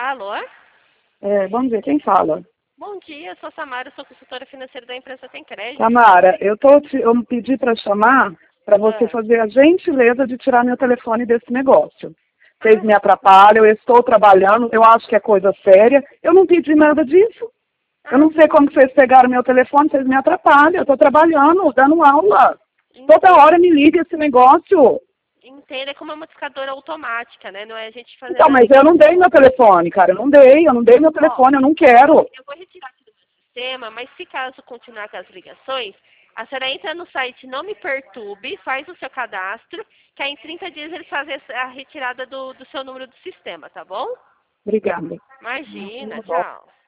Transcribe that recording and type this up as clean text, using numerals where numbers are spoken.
Alô? Bom dia, quem fala? Bom dia, sou Samara, sou consultora financeira da empresa Tem Crédito. Samara, eu me pedi para chamar para você fazer a gentileza de tirar meu telefone desse negócio. Vocês me atrapalham, eu estou trabalhando, eu acho que é coisa séria. Eu não pedi nada disso. Eu não sei como que vocês pegaram meu telefone, vocês me atrapalham. Eu estou trabalhando, dando aula. Toda hora me liga esse negócio. Entenda como é uma discadora automática, né? Não é a gente fazer Então, nada. mas eu não dei meu telefone, cara. Eu não dei meu telefone, eu não quero. Eu vou retirar aqui do meu sistema, mas se caso continuar com as ligações, a senhora entra no site Não Me Perturbe, faz o seu cadastro, que aí em 30 dias eles fazem a retirada do seu número do sistema, tá bom? Obrigada. Imagina, tchau.